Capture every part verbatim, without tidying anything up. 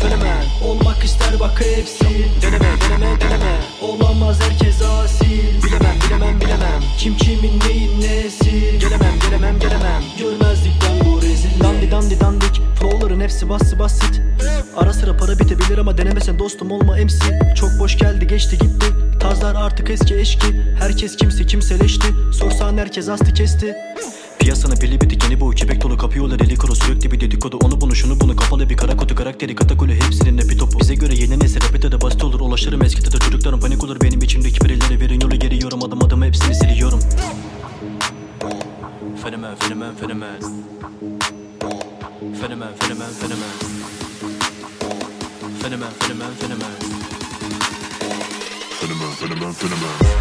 fenomen. Olmak ister bak hepsi. Deneme deneme deneme. Olamaz herkes asil. Bilemem bilemem bilemem. Kim kimin neyin nesi. Gelemem gelemem gelemem. Görmezlikten bu rezil. Dandi dandi dandik. Flowların hepsi bassı basit. Ara sıra para bitebilir ama denemesen dostum olma M C. Çok boş geldi geçti gitti. Tazlar artık eski eşki. Herkes kimse kimseleşti. Sorsan herkes astı kesti. Piyasanın belli bir dikeni bu iki bek dolu kapıyorlar eli kuru sürekli bir dedikodu. Onu bunu şunu bunu kapalı bir kara kutu karakteri katakülü hepsinin epi topu. Bize göre yeni nesil rapide de basit olur. Ulaşırım eskide de çocuklarım panik olur. Benim içimdeki birileri verin yolu geliyorum. Adım adım hepsini siliyorum. Fenomen fenomen fenomen. Fenomen fenomen fenomen. Fenomen fenomen fenomen. Fenomen fenomen fenomen.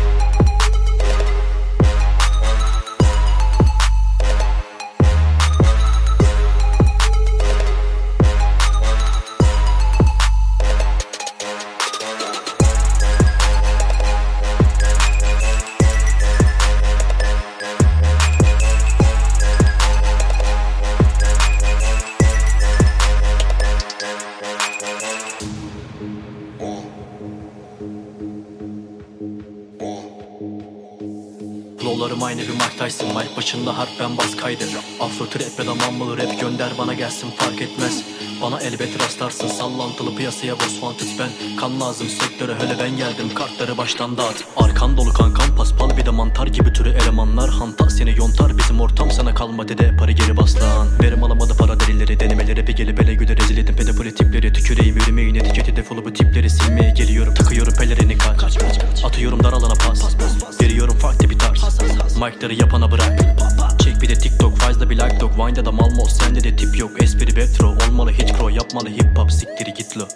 Flowlarım aynı bir Mike Tyson. Mic başında harp ben bas kaydı. Afro trap ya da mumble rap gönder bana gelsin fark etmez. Bana elbet rastlarsın sallantılı piyasaya boss wanted ben. Kan lazım sektöre hele ben geldim kartları baştan dağıt. Arkan dolu kankan paspal bir de mantar gibi türü elemanlar. Hanta seni yontar bizim ortam sana kalma dede parı geri bas lan. Verim alamadı para delileri denemeleri bir gelip ele güle rezil edin pedofili tipleri. Tüküreyim yürümeyin etiketi defolu bu tipleri silmeye geliyorum. Takıyorum pelerini kaç, kaç, kaç, kaç. Atıyorum dar alana pas, pas, pas, pas. Veriyorum farklı bir tarz. Mike'ları yapana bırak. Çek bir de TikTok fazla bir like dog. Vine'da da mal mos sende de tip yok. Espri retro olmalı hit crow yapmalı hip hop siktiri git lo.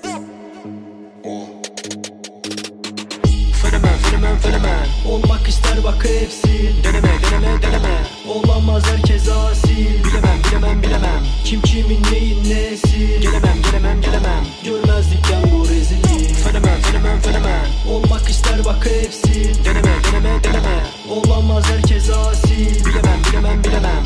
Fenomen fenomen fenomen. Olmak ister bak hepsi. Deneme deneme deneme. Olamaz herkes asil. Bilemem bilemem bilemem. Kim kimin neyin nesi. Gelemem gelemem gelemem. Görmezlikten bu rezilliği. Fenomen fenomen fenomen. Olmak ister bak hepsi. Deneme deneme deneme. Olamaz herkes asil. Bilemem bilemem bilemem.